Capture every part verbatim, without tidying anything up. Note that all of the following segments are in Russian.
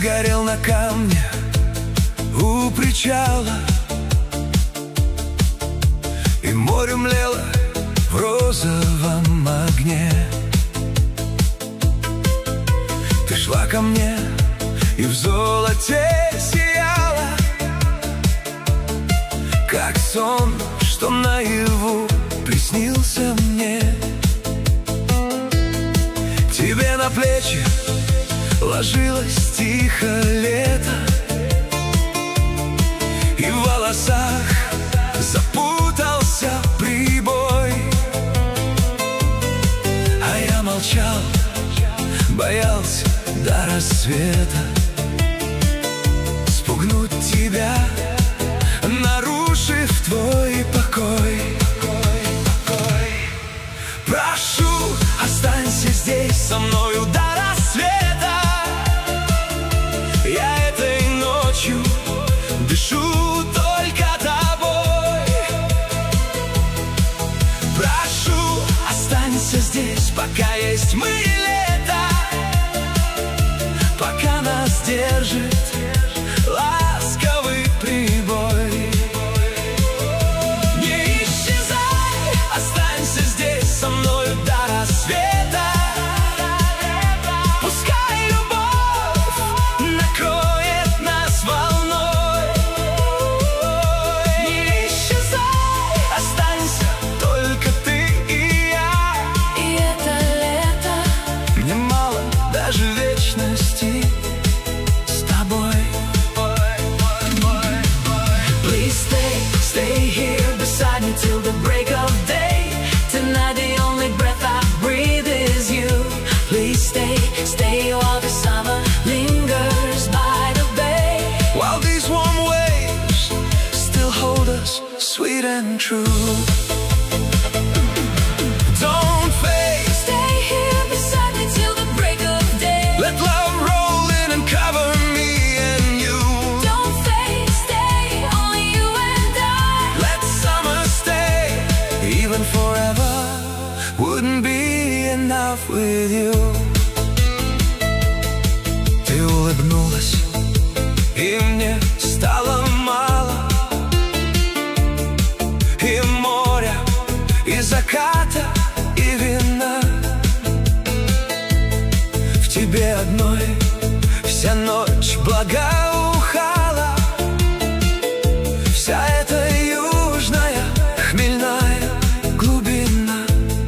горел на камне у причала, и море млело в розовом огне. Ты шла ко мне и в золоте сияла, как сон, что наяву приснился мне. Тебе на плечи ложилось тихо лето, и в волосах запутался прибой. А я молчал, боялся до рассвета спугнуть тебя, нарушив твой покой. Прошу, останься здесь со мною до рассвета. Я этой ночью дышу только тобой. Прошу, останься здесь, пока есть мы и лето, пока нас держит ласковый прибой. Не исчезай, останься здесь со мною до рассвета. Пускай любовь накроет нас волной. Не исчезай, останься только ты и я. И это лето мне мало даже вечности с тобой. Please stay, stay here beside me till the break of day. Tonight the only breath I breathe is you. Please stay, stay while the summer lingers by the bay. While these warm waves still hold us sweet and true. Don't fade, Stay here beside me till the break of day. let love roll in and cover me and you. Don't fade, stay, only you and I. Let summer stay, even forever wouldn't be enough with you. Ты улыбнулась, и мне стало мало, и моря, и заката, и вина. В тебе одной вся ночь благоухала, вся эта южная хмельная глубина.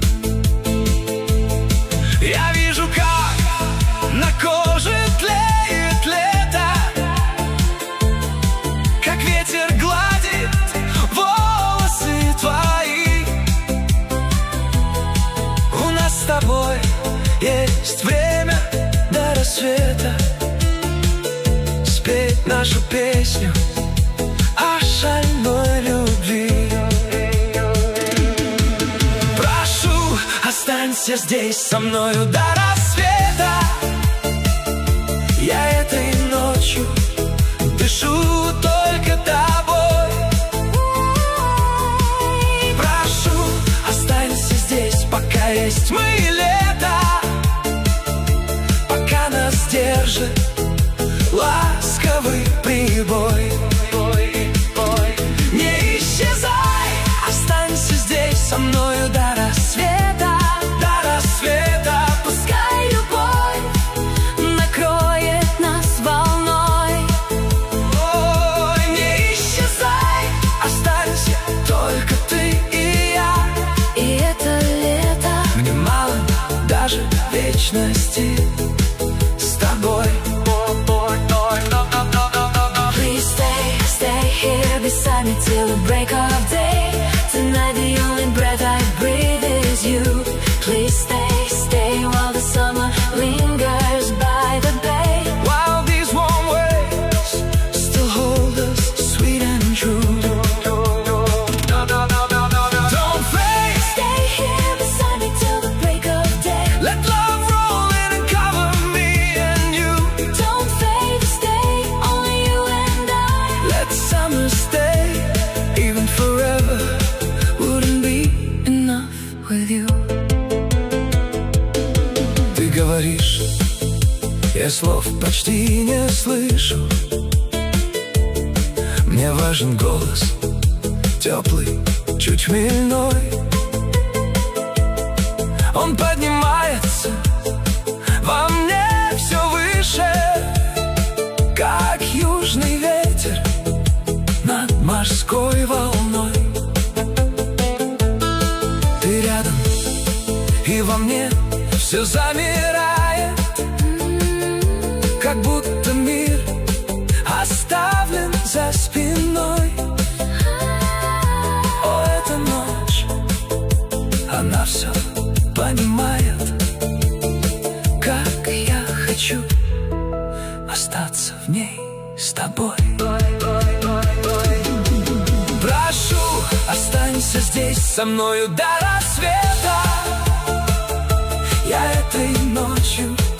Я вижу, как на коже тлеет лето, как ветер гладит волосы твои. У нас с тобой есть время до рассвета спеть нашу песню о шальной любви. Прошу, останься здесь со мною до рассвета. Я этой ночью дышу только тобой. Прошу, останься здесь, пока есть мы и лето, пока нас держит ласковый прибой. Не исчезай, останься здесь со мною до рассвета. До рассвета Пускай любовь накроет нас волной. ой, не исчезай, останься только ты и я. И это лето Мне мало даже вечности с тобой. Please stay, stay here beside me till the break of day. Tonight the only breath I breathe is you. Please stay, stay while the summer lingers by the bay. While these warm waves still hold us sweet and true. Don't fade, Stay here beside me till the break of day. let love roll in and Я слов почти не слышу. Мне важен голос, теплый, чуть хмельной. Он поднимается во мне все выше, как южный ветер над морской волной. Ты рядом, и во мне все замирает, как будто мир оставлен за спиной. О, эта ночь, она все понимает, как я хочу остаться в ней с тобой. Прошу, останься здесь со мною до рассвета. Я этой ночью